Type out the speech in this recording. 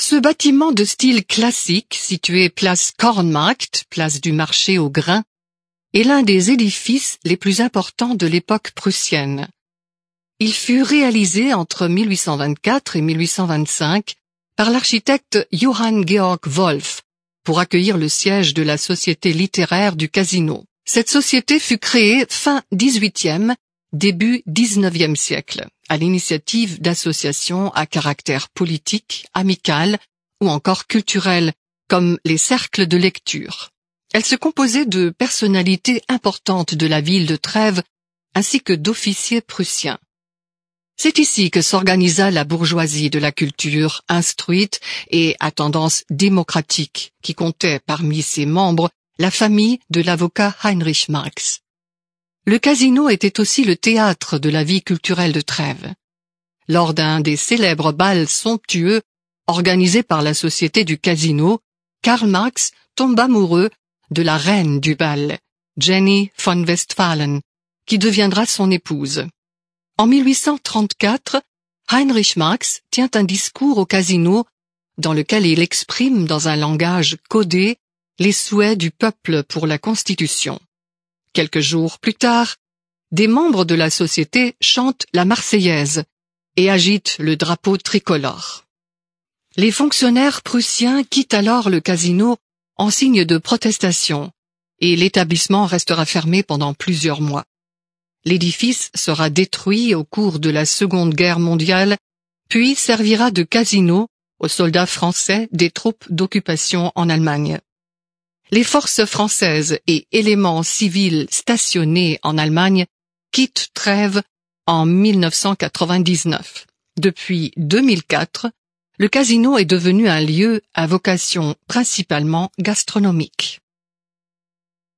Ce bâtiment de style classique, situé place Kornmarkt, place du marché aux grains, est l'un des édifices les plus importants de l'époque prussienne. Il fut réalisé entre 1824 et 1825 par l'architecte Johann Georg Wolf pour accueillir le siège de la Société littéraire du Casino. Cette société fut créée fin XVIIIe, début XIXe siècle, à l'initiative d'associations à caractère politique, amical ou encore culturel, comme les cercles de lecture. Elle se composait de personnalités importantes de la ville de Trèves ainsi que d'officiers prussiens. C'est ici que s'organisa la bourgeoisie de la culture instruite et à tendance démocratique, qui comptait parmi ses membres la famille de l'avocat Heinrich Marx. Le Casino était aussi le théâtre de la vie culturelle de Trèves. Lors d'un des célèbres bals somptueux organisés par la Société du Casino, Karl Marx tombe amoureux de la reine du bal, Jenny von Westphalen, qui deviendra son épouse. En 1834, Heinrich Marx tient un discours au Casino dans lequel il exprime dans un langage codé les souhaits du peuple pour la Constitution. Quelques jours plus tard, des membres de la société chantent la Marseillaise et agitent le drapeau tricolore. Les fonctionnaires prussiens quittent alors le Casino en signe de protestation et l'établissement restera fermé pendant plusieurs mois. L'édifice sera détruit au cours de la Seconde Guerre mondiale, puis servira de casino aux soldats français des troupes d'occupation en Allemagne. Les forces françaises et éléments civils stationnés en Allemagne quittent Trèves en 1999. Depuis 2004, le Casino est devenu un lieu à vocation principalement gastronomique.